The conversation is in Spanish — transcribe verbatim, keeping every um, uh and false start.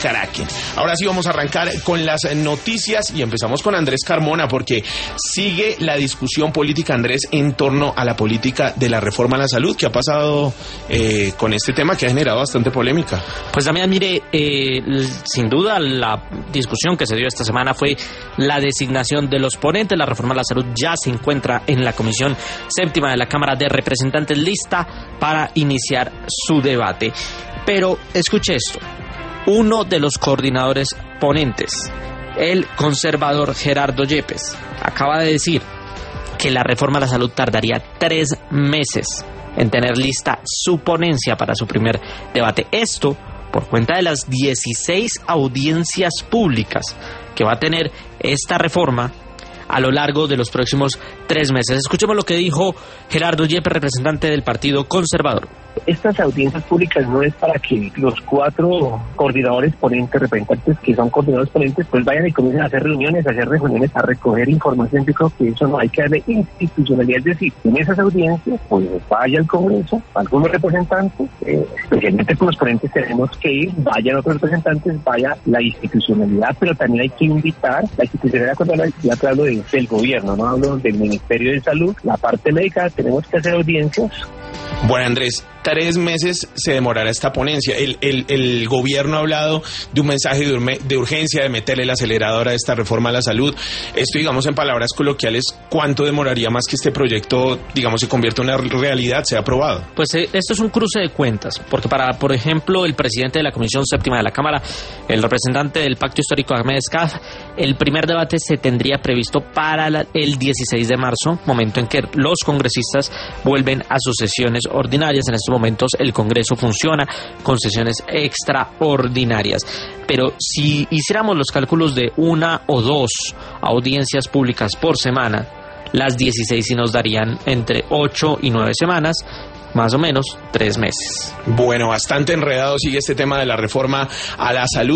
Kraken. Ahora sí vamos a arrancar con las noticias y empezamos con Andrés Carmona porque sigue la discusión política, Andrés, en torno a la política de la reforma a la salud. ¿Qué ha pasado eh, con este tema que ha generado bastante polémica? Pues Damián, mire, eh, sin duda la discusión que se dio esta semana fue la designación de los ponentes. La reforma a la salud ya se encuentra en la Comisión Séptima de la Cámara de Representantes, lista para iniciar su debate. Pero escuche esto, uno de los coordinadores ponentes, el conservador Gerardo Yepes, acaba de decir que la reforma a la salud tardaría tres meses en tener lista su ponencia para su primer debate. Esto por cuenta de las dieciséis audiencias públicas que va a tener esta reforma a lo largo de los próximos tres meses. Escuchemos lo que dijo Gerardo Yepes, representante del Partido Conservador. Estas audiencias públicas no es para que los cuatro coordinadores ponentes, representantes que son coordinadores ponentes, pues vayan y comiencen a hacer reuniones, a hacer reuniones, a recoger información. Yo creo que eso no, hay que darle institucionalidad. Es decir, en esas audiencias, pues vaya al Congreso, algunos representantes, eh, especialmente con los ponentes tenemos que ir, vayan otros representantes, vaya la institucionalidad, pero también hay que invitar, la institucionalidad cuando hablo, ya te hablo de, del gobierno, no hablo del Ministerio de Salud, la parte médica, tenemos que hacer audiencias. Bueno, Andrés, tres meses se demorará esta ponencia. El, el, el gobierno ha hablado de un mensaje de, urme, de urgencia, de meterle el acelerador a esta reforma a la salud. Esto, digamos, en palabras coloquiales, ¿cuánto demoraría más que este proyecto, digamos, se convierta en una realidad, sea aprobado? Pues eh, esto es un cruce de cuentas, porque para, por ejemplo, el presidente de la Comisión Séptima de la Cámara, el representante del Pacto Histórico Ahmed Escaf, el primer debate se tendría previsto para la, el dieciséis de marzo, momento en que los congresistas vuelven a sus sesiones ordinarias. En estos momentos el Congreso funciona con sesiones extraordinarias. Pero si hiciéramos los cálculos de una o dos audiencias públicas por semana, las dieciséis sí nos darían entre ocho y nueve semanas, más o menos tres meses. Bueno, bastante enredado sigue este tema de la reforma a la salud.